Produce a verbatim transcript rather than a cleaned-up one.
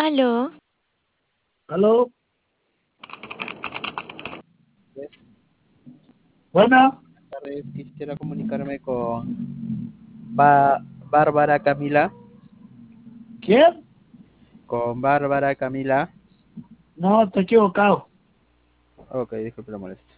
Aló, Aló, Buenas buena. tardes, quisiera comunicarme con Ba- Bárbara Camila, ¿Quién? con Bárbara Camila. No, te he equivocado. Ok, disculpe la molestia.